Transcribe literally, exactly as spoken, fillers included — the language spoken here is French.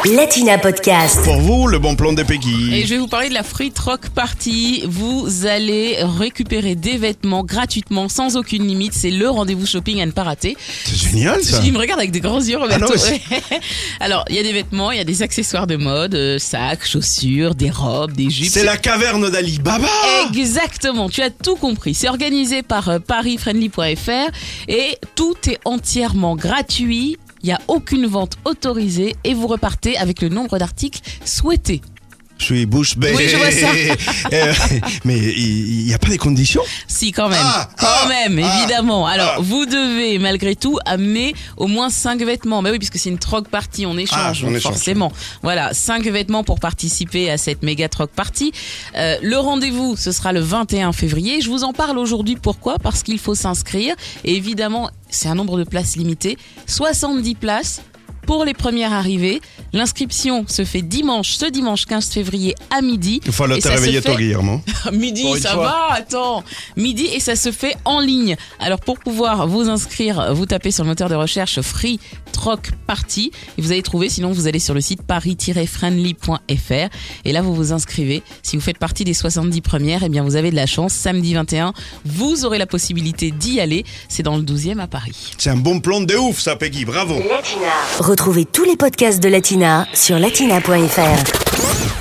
Latina Podcast. Pour vous, le bon plan de Peggy. Et je vais vous parler de la Free Troc Party. Vous allez récupérer des vêtements gratuitement, sans aucune limite. C'est le rendez-vous shopping à ne pas rater. C'est génial, ça. Il me regarde avec des grands yeux, Roberto. Ah non, mais Alors, il y a des vêtements, il y a des accessoires de mode, euh, sacs, chaussures, des robes, des jupes. C'est la caverne d'Ali Baba. Exactement, tu as tout compris. C'est organisé par euh, paris friendly point f r et tout est entièrement gratuit. Il n'y a aucune vente autorisée et vous repartez avec le nombre d'articles souhaités. Je suis bouche bée. Oui, je vois ça. Euh, mais il n'y a pas des conditions? Si, quand même. Ah, quand ah, même, ah, évidemment. Alors, ah. vous devez, malgré tout, amener au moins cinq vêtements. Bah oui, puisque c'est une troc party, on échange, Ah, on donc échange. forcément. Voilà, cinq vêtements pour participer à cette méga troc party. Euh, le rendez-vous, ce sera le vingt et un février. Je vous en parle aujourd'hui. Pourquoi? Parce qu'il faut s'inscrire. Et évidemment, c'est un nombre de places limité. soixante-dix places. Pour les premières arrivées, l'inscription se fait dimanche, ce dimanche quinze février à midi. Il faut le Et te ça se réveiller fait- tôt, Guillermo. Midi, Pour une ça fois. va, attends. Midi et ça se fait en ligne. Alors pour pouvoir vous inscrire, vous tapez sur le moteur de recherche Free Troc Party et vous allez trouver, sinon vous allez sur le site paris friendly point f r et là vous vous inscrivez. Si vous faites partie des soixante-dix premières, eh bien vous avez de la chance. Samedi vingt et un, vous aurez la possibilité d'y aller. C'est dans le douzième à Paris. C'est un bon plan de ouf, ça, Peggy. Bravo. Retrouvez tous les podcasts de Latina sur latina point f r.